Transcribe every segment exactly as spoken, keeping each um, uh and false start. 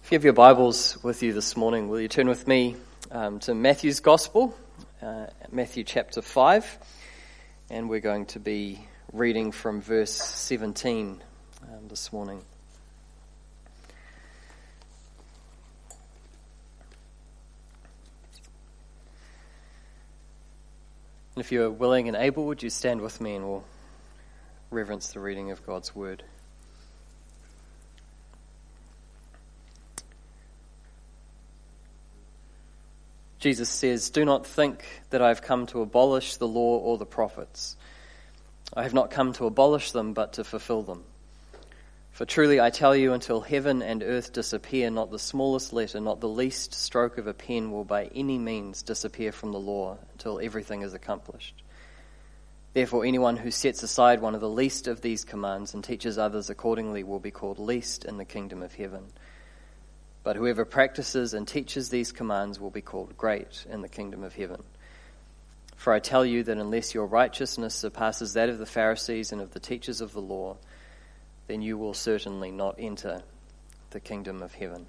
If you have your Bibles with you this morning, will you turn with me um, to Matthew's Gospel, uh, Matthew chapter five, and we're going to be reading from verse seventeen um, this morning. And if you're willing and able, would you stand with me and we'll reverence the reading of God's Word. Jesus says, "Do not think that I have come to abolish the law or the prophets. I have not come to abolish them, but to fulfill them. For truly I tell you, until heaven and earth disappear, not the smallest letter, not the least stroke of a pen will by any means disappear from the law until everything is accomplished. Therefore anyone who sets aside one of the least of these commands and teaches others accordingly will be called least in the kingdom of heaven. But whoever practices and teaches these commands will be called great in the kingdom of heaven. For I tell you that unless your righteousness surpasses that of the Pharisees and of the teachers of the law, then you will certainly not enter the kingdom of heaven."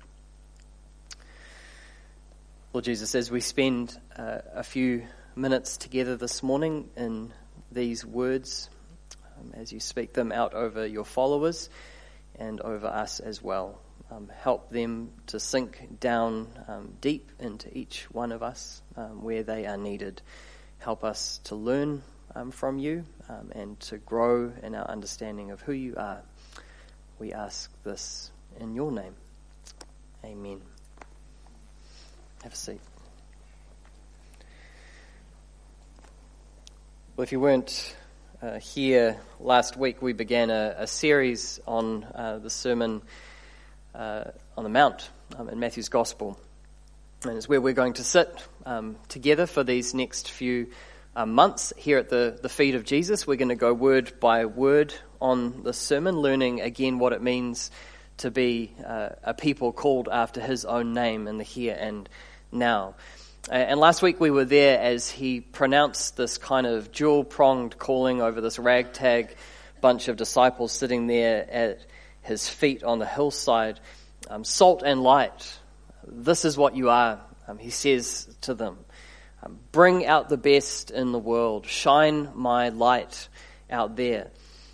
Lord Jesus, as we spend uh, a few minutes together this morning in these words, um, as you speak them out over your followers and over us as well, Um, help them to sink down um, deep into each one of us um, where they are needed. Help us to learn um, from you um, and to grow in our understanding of who you are. We ask this in your name. Amen. Have a seat. Well, if you weren't uh, here last week, we began a, a series on uh, the sermon Uh, on the Mount um, in Matthew's Gospel. And it's where we're going to sit um, together for these next few uh, months here at the, the feet of Jesus. We're going to go word by word on the sermon, learning again what it means to be uh, a people called after his own name in the here and now. Uh, and last week we were there as he pronounced this kind of dual-pronged calling over this ragtag bunch of disciples sitting there at his feet on the hillside. Um, salt and light, this is what you are, um, he says to them. Um, bring out the best in the world. Shine my light out there.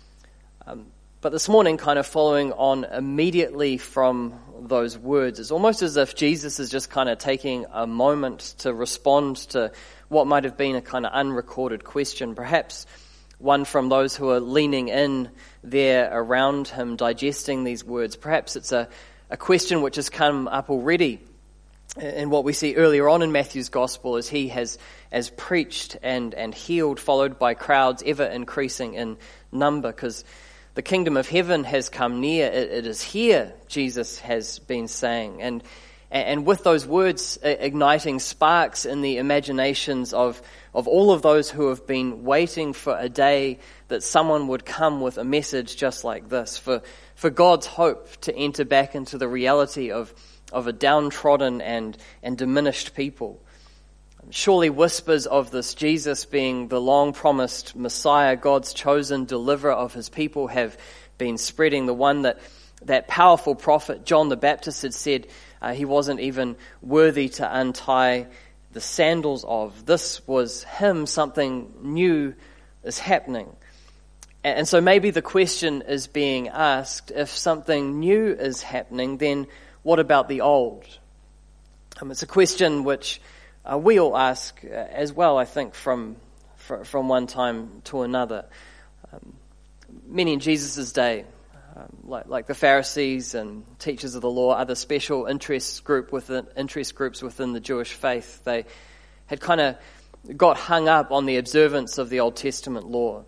Um, but this morning, kind of following on immediately from those words, it's almost as if Jesus is just kind of taking a moment to respond to what might have been a kind of unrecorded question, perhaps one from those who are leaning in there around him, digesting these words. Perhaps it's a, a question which has come up already in what we see earlier on in Matthew's Gospel as he has as preached and, and healed, followed by crowds ever increasing in number, because the kingdom of heaven has come near. It, it is here, Jesus has been saying. And And with those words igniting sparks in the imaginations of, of all of those who have been waiting for a day that someone would come with a message just like this, for, for God's hope to enter back into the reality of, of a downtrodden and, and diminished people. Surely whispers of this Jesus being the long-promised Messiah, God's chosen deliverer of his people, have been spreading. The one that that powerful prophet John the Baptist had said Uh, he wasn't even worthy to untie the sandals of. This was him. Something new is happening. And, and so maybe the question is being asked, if something new is happening, then what about the old? Um, it's a question which uh, we all ask uh, as well, I think, from, fr- from one time to another. Um, many in Jesus' day, Um, like, like the Pharisees and teachers of the law, other special interest group within interest groups within the Jewish faith, they had kind of got hung up on the observance of the Old Testament law.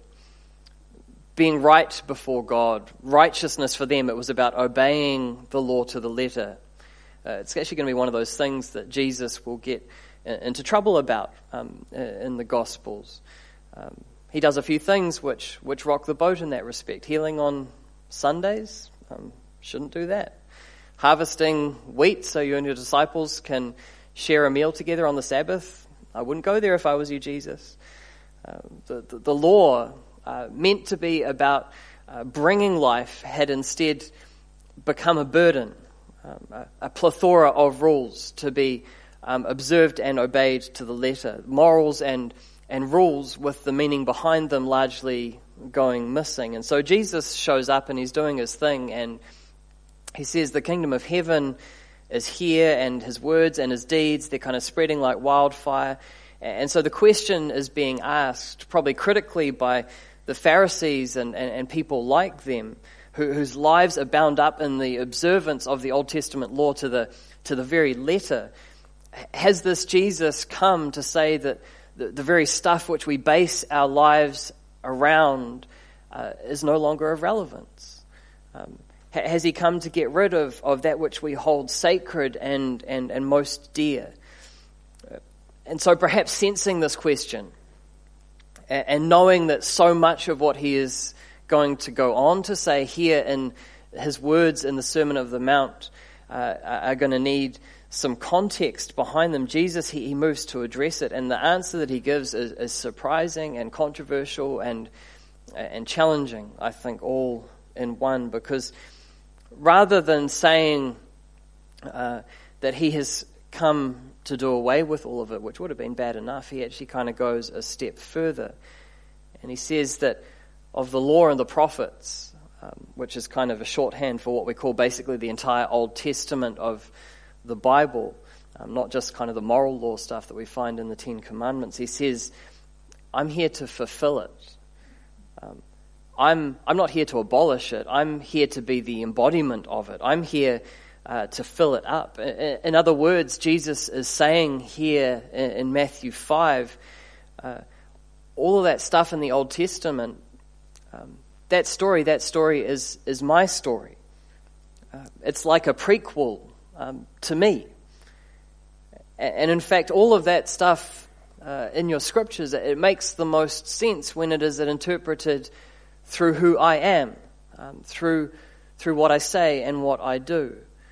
Being right before God, righteousness for them, it was about obeying the law to the letter. Uh, it's actually going to be one of those things that Jesus will get into trouble about um, in the Gospels. Um, he does a few things which, which rock the boat in that respect. Healing on Sundays, um, shouldn't do that. Harvesting wheat so you and your disciples can share a meal together on the Sabbath, I wouldn't go there if I was you, Jesus. Uh, the, the, the law, uh, meant to be about uh, bringing life, had instead become a burden. um, a, a plethora of rules to be um, observed and obeyed to the letter. Morals and, and rules with the meaning behind them largely going missing. And so Jesus shows up and he's doing his thing, and he says the kingdom of heaven is here, and his words and his deeds, they're kind of spreading like wildfire. And so the question is being asked, probably critically, by the Pharisees and, and, and people like them, who, whose lives are bound up in the observance of the Old Testament law to the to the very letter. Has this Jesus come to say that the, the very stuff which we base our lives around uh, is no longer of relevance? Um, ha- has he come to get rid of, of that which we hold sacred and, and, and most dear? And so perhaps sensing this question and, and knowing that so much of what he is going to go on to say here in his words in the Sermon of the Mount uh, are going to need some context behind them, Jesus, he, he moves to address it, and the answer that he gives is, is surprising and controversial and and challenging, I think, all in one, because rather than saying uh, that he has come to do away with all of it, which would have been bad enough, he actually kind of goes a step further, and he says that of the law and the prophets, um, which is kind of a shorthand for what we call basically the entire Old Testament of the Bible, um, not just kind of the moral law stuff that we find in the Ten Commandments. He says, I'm here to fulfill it. Um, I'm I'm not here to abolish it. I'm here to be the embodiment of it. I'm here uh, to fill it up. In, in other words, Jesus is saying here in, in Matthew five, uh, all of that stuff in the Old Testament, um, that story, that story is, is my story. Uh, it's like a prequel Um, to me. And in fact, all of that stuff uh, in your scriptures, it makes the most sense when it is interpreted through who I am, um, through through what I say and what I do.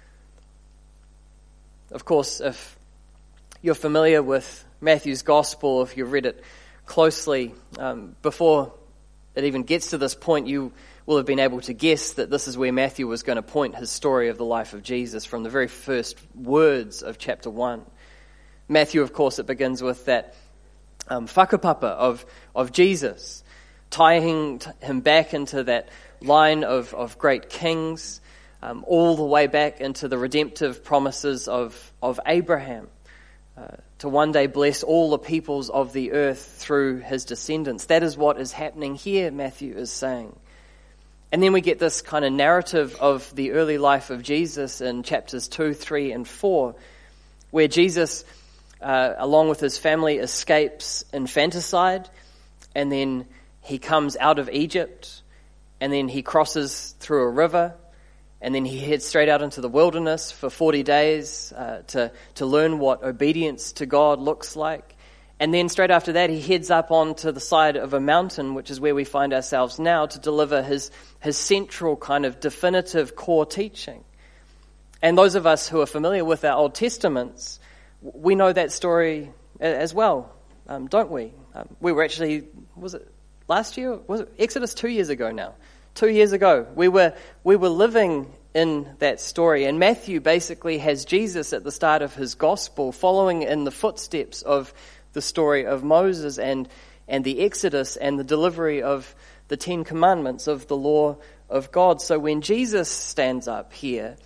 Of course, if you're familiar with Matthew's gospel, if you've read it closely, um, before it even gets to this point, you will have been able to guess that this is where Matthew was going to point his story of the life of Jesus from the very first words of chapter one. Matthew, of course, it begins with that um, whakapapa of, of Jesus, tying him back into that line of, of great kings, um, all the way back into the redemptive promises of, of Abraham, uh, to one day bless all the peoples of the earth through his descendants. That is what is happening here, Matthew is saying. And then we get this kind of narrative of the early life of Jesus in chapters two, three, and four, where Jesus, uh, along with his family, escapes infanticide, and then he comes out of Egypt, and then he crosses through a river, and then he heads straight out into the wilderness for forty days uh, to, to learn what obedience to God looks like. And then straight after that, he heads up onto the side of a mountain, which is where we find ourselves now, to deliver his, his central kind of definitive core teaching. And those of us who are familiar with our Old Testaments, we know that story as well, um, don't we? Um, we were actually, was it last year? Was it Exodus two years ago now? Two years ago, we were we were living in that story. And Matthew basically has Jesus at the start of his gospel, following in the footsteps of the story of Moses and, and the Exodus and the delivery of the Ten Commandments, of the law of God. So when Jesus stands up here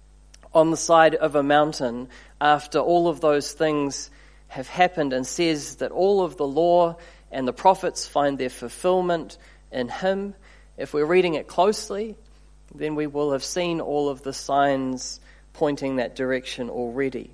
on the side of a mountain after all of those things have happened and says that all of the law and the prophets find their fulfillment in him, if we're reading it closely, then we will have seen all of the signs pointing that direction already.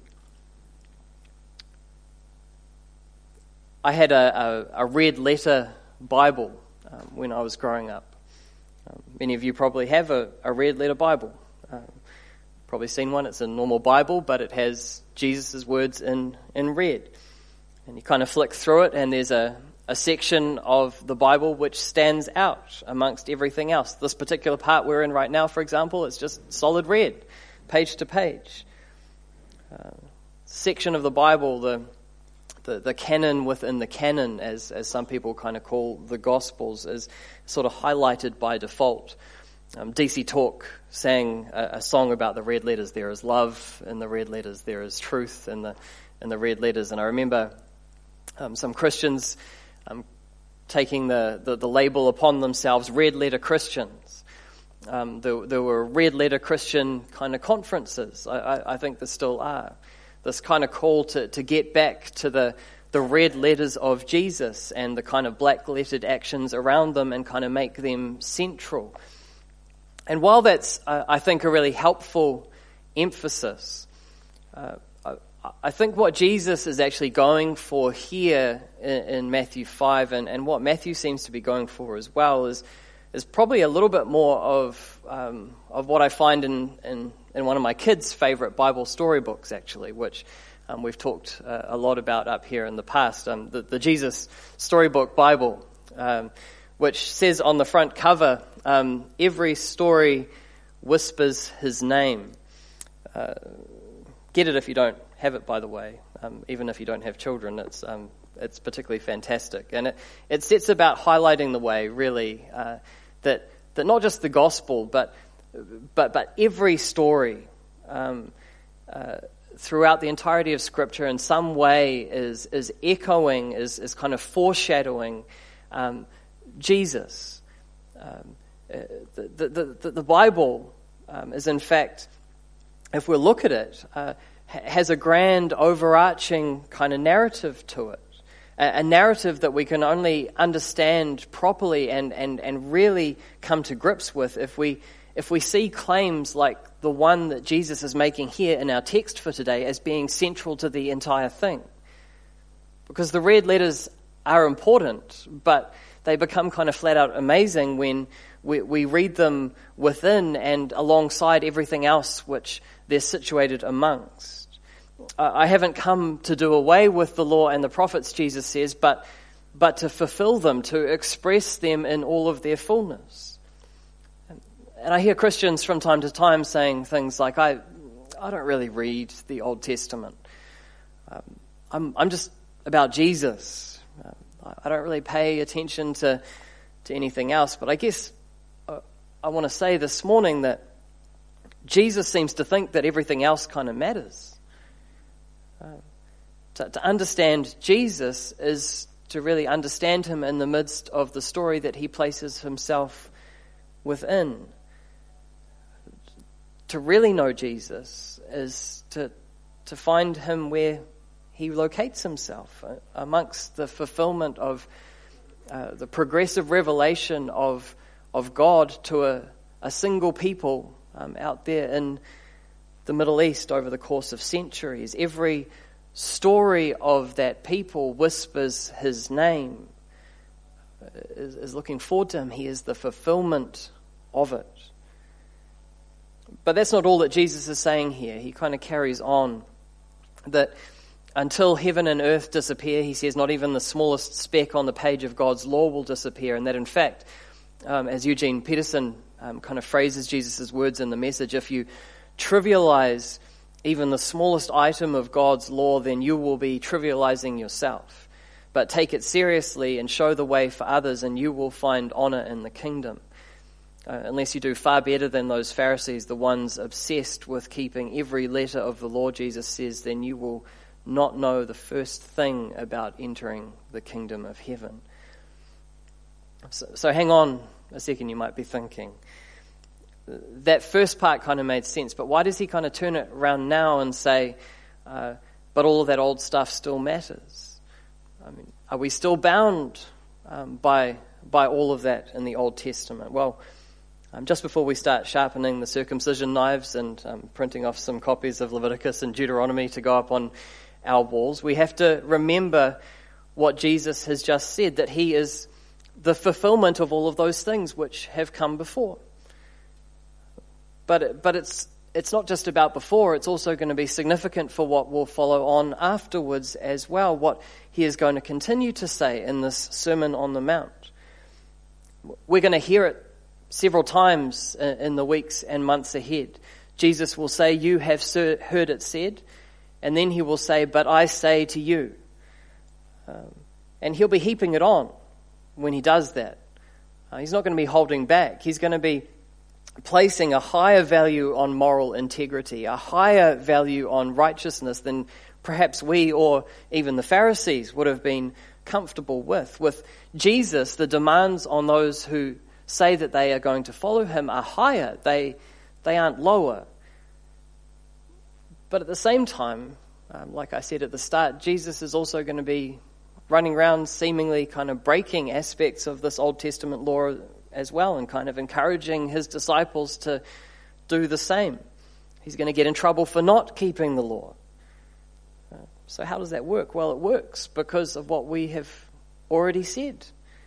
I had a, a, a red letter Bible um, when I was growing up. Um, many of you probably have a, a red letter Bible. Um, probably seen one. It's a normal Bible, but it has Jesus' words in, in red. And you kind of flick through it, and there's a, a section of the Bible which stands out amongst everything else. This particular part we're in right now, for example, it's just solid red, page to page. Uh, section of the Bible, the The, the canon within the canon, as, as some people kind of call the Gospels, is sort of highlighted by default Um, D C Talk sang a, a song about the red letters. There is love in the red letters. There is truth in the in the red letters. And I remember um, some Christians um, taking the, the, the label upon themselves, red letter Christians. Um, there, there were red letter Christian kind of conferences. I, I, I think there still are. This kind of call to, to get back to the, the red letters of Jesus and the kind of black lettered actions around them and kind of make them central. And while that's, uh, I think, a really helpful emphasis, uh, I, I think what Jesus is actually going for here in, in Matthew five, and, and what Matthew seems to be going for as well, is is probably a little bit more of um, of what I find in, in, in one of my kids' favorite Bible storybooks, actually, which um, we've talked uh, a lot about up here in the past, um, the, the Jesus Storybook Bible, um, which says on the front cover, um, every story whispers his name. Uh, get it if you don't have it, by the way. Um, even if you don't have children, it's um, it's particularly fantastic. And it, it sets about highlighting the way, really, uh, that that not just the gospel, but but but every story um, uh, throughout the entirety of Scripture in some way is is echoing, is is kind of foreshadowing um, Jesus. Um, the, the, the, the Bible um, is, in fact, if we look at it, uh, has a grand overarching kind of narrative to it. A, a narrative that we can only understand properly and, and, and really come to grips with if we if we see claims like the one that Jesus is making here in our text for today as being central to the entire thing. Because the red letters are important, but they become kind of flat out amazing when we, we read them within and alongside everything else which they're situated amongst. I haven't come to do away with the law and the prophets, Jesus says, but but to fulfill them, to express them in all of their fullness. And I hear Christians from time to time saying things like, I I don't really read the Old Testament. Um, I'm I'm just about Jesus. Uh, I don't really pay attention to, to anything else. But I guess uh, I want to say this morning that Jesus seems to think that everything else kind of matters. Uh, to, to understand Jesus is to really understand him in the midst of the story that he places himself within. To really know Jesus is to to find him where he locates himself, uh, amongst the fulfillment of uh, the progressive revelation of of God to a, a single people um, out there in the Middle East over the course of centuries. Every story of that people whispers his name, is, is looking forward to him. He is the fulfillment of it. But that's not all that Jesus is saying here. He kind of carries on that until heaven and earth disappear, he says not even the smallest speck on the page of God's law will disappear. And that in fact, um, as Eugene Peterson um, kind of phrases Jesus' words in the Message, if you trivialize even the smallest item of God's law, then you will be trivializing yourself. But take it seriously and show the way for others, and you will find honor in the kingdom. Uh, unless you do far better than those Pharisees, the ones obsessed with keeping every letter of the law, Jesus says, then you will not know the first thing about entering the kingdom of heaven. So, so hang on a second, you might be thinking. That first part kind of made sense, but why does he kind of turn it around now and say, uh, but all of that old stuff still matters? I mean, are we still bound um, by by all of that in the Old Testament? Well, Um, just before we start sharpening the circumcision knives and um, printing off some copies of Leviticus and Deuteronomy to go up on our walls, we have to remember what Jesus has just said, that he is the fulfillment of all of those things which have come before. But but it's it's not just about before, it's also going to be significant for what will follow on afterwards as well, what he is going to continue to say in this Sermon on the Mount. We're going to hear it several times in the weeks and months ahead. Jesus will say, you have heard it said, and then he will say, but I say to you. Um, and he'll be heaping it on when he does that. Uh, he's not going to be holding back. He's going to be placing a higher value on moral integrity, a higher value on righteousness than perhaps we or even the Pharisees would have been comfortable with. With Jesus, the demands on those who say that they are going to follow him are higher. They, they aren't lower. But at the same time, um, like I said at the start, Jesus is also going to be running around seemingly kind of breaking aspects of this Old Testament law as well and kind of encouraging his disciples to do the same. He's going to get in trouble for not keeping the law. So how does that work? Well, it works because of what we have already said.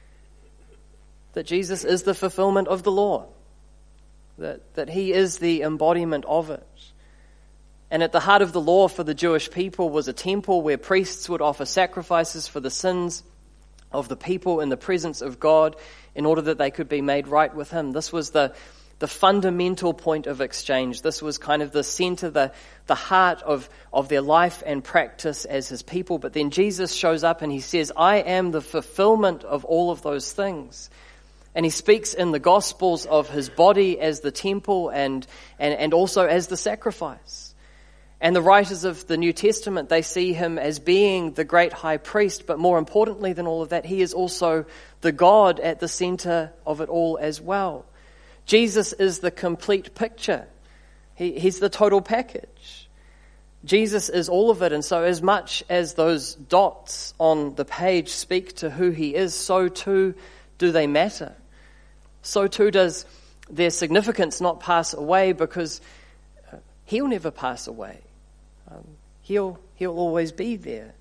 That Jesus is the fulfillment of the law. That, that he is the embodiment of it. And at the heart of the law for the Jewish people was a temple where priests would offer sacrifices for the sins of the people in the presence of God in order that they could be made right with him. This was the, the fundamental point of exchange. This was kind of the center, the, the heart of, of their life and practice as his people. But then Jesus shows up and he says, I am the fulfillment of all of those things. And he speaks in the Gospels of his body as the temple and, and, and also as the sacrifice. And the writers of the New Testament, they see him as being the great high priest, but more importantly than all of that, he is also the God at the center of it all as well. Jesus is the complete picture. He, he's the total package. Jesus is all of it, and so as much as those dots on the page speak to who he is, so too do they matter. So too does their significance not pass away, because he'll never pass away. Um, he'll, he'll always be there.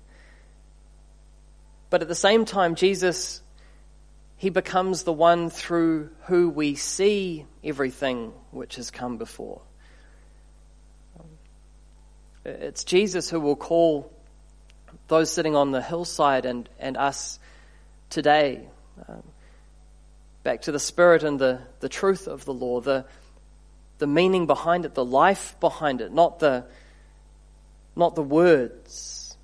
But at the same time, Jesus, he becomes the one through who we see everything which has come before. Um, it's Jesus who will call those sitting on the hillside and, and us today um, back to the spirit and the, the truth of the law, the, the meaning behind it, the life behind it, not the Not the words.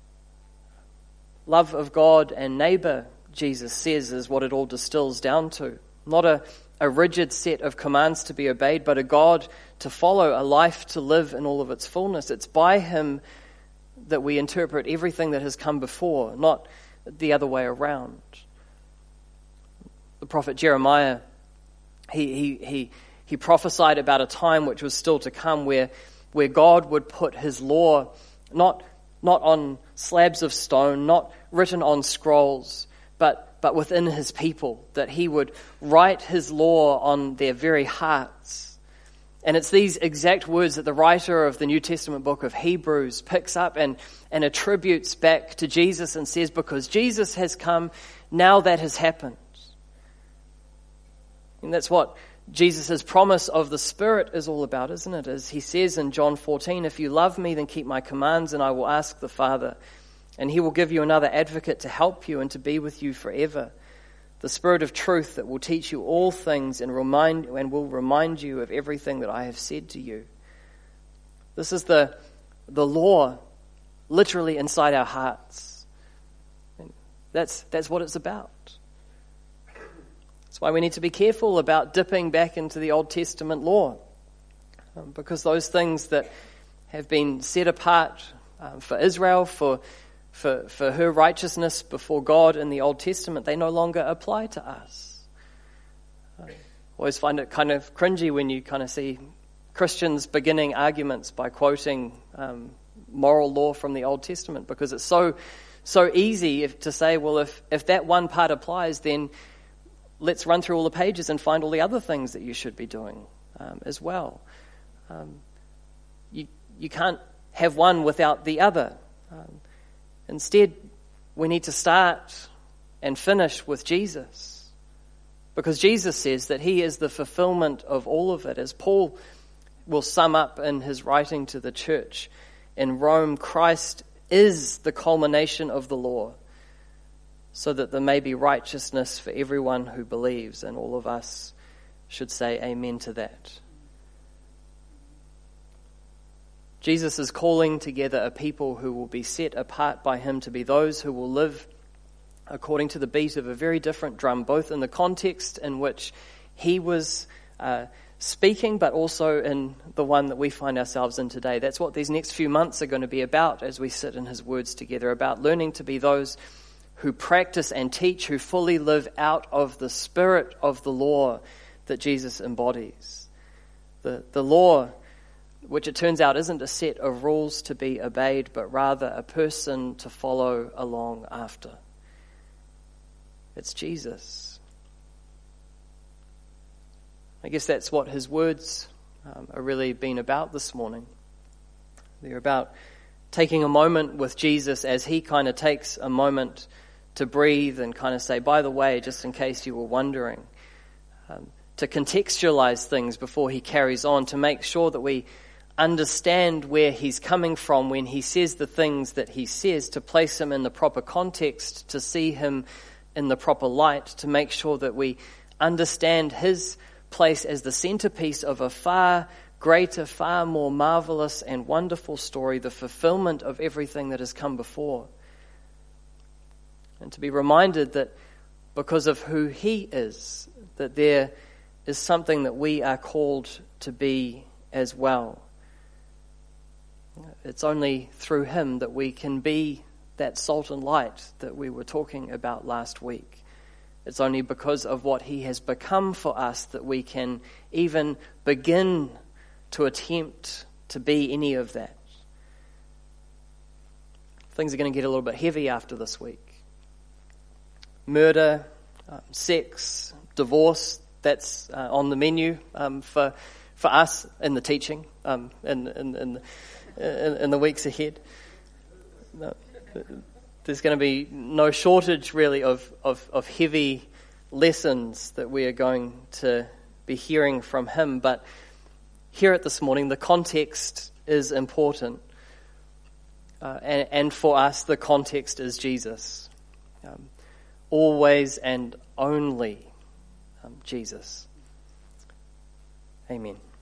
Love of God and neighbor, Jesus says, is what it all distills down to. Not a, a rigid set of commands to be obeyed, but a God to follow, a life to live in all of its fullness. It's by him that we interpret everything that has come before, not the other way around. The prophet Jeremiah, he he he, he prophesied about a time which was still to come where where God would put his law not not on slabs of stone, not written on scrolls, but, but within his people, that he would write his law on their very hearts. And it's these exact words that the writer of the New Testament book of Hebrews picks up and, and attributes back to Jesus and says, because Jesus has come, now that has happened. And that's what Jesus' promise of the Spirit is all about, isn't it? As he says in John fourteen, if you love me, then keep my commands, and I will ask the Father, and he will give you another advocate to help you and to be with you forever. The Spirit of truth that will teach you all things and remind and will remind you of everything that I have said to you. This is the, the law literally inside our hearts. And that's, that's what it's about. That's why we need to be careful about dipping back into the Old Testament law, um, because those things that have been set apart um, for Israel, for, for for her righteousness before God in the Old Testament, they no longer apply to us. I always find it kind of cringy when you kind of see Christians beginning arguments by quoting um, moral law from the Old Testament, because it's so so easy if, to say, well, if if that one part applies, then let's run through all the pages and find all the other things that you should be doing um, as well. Um, you you can't have one without the other. Um, instead, we need to start and finish with Jesus, because Jesus says that he is the fulfillment of all of it. As Paul will sum up in his writing to the church in Rome, Christ is the culmination of the law, so that there may be righteousness for everyone who believes, and all of us should say amen to that. Jesus is calling together a people who will be set apart by him to be those who will live according to the beat of a very different drum, both in the context in which he was uh, speaking, but also in the one that we find ourselves in today. That's what these next few months are going to be about as we sit in his words together, about learning to be those who practice and teach, who fully live out of the spirit of the law that Jesus embodies. The, the law, which it turns out isn't a set of rules to be obeyed, but rather a person to follow along after. It's Jesus. I guess that's what his words um, are really been about this morning. They're about taking a moment with Jesus as he kind of takes a moment to breathe and kind of say, by the way, just in case you were wondering, um, to contextualize things before he carries on, to make sure that we understand where he's coming from when he says the things that he says, to place him in the proper context, to see him in the proper light, to make sure that we understand his place as the centerpiece of a far greater, far more marvelous and wonderful story, the fulfillment of everything that has come before. And to be reminded that because of who he is, that there is something that we are called to be as well. It's only through him that we can be that salt and light that we were talking about last week. It's only because of what he has become for us that we can even begin to attempt to be any of that. Things are going to get a little bit heavy after this week. Murder, um, sex, divorce, that's uh, on the menu um, for for us in the teaching um, in, in, in, in, in the weeks ahead. No. There's going to be no shortage, really, of, of, of heavy lessons that we are going to be hearing from him. But here at this morning, the context is important. Uh, and, and for us, the context is Jesus. Um, always and only um, Jesus. Amen.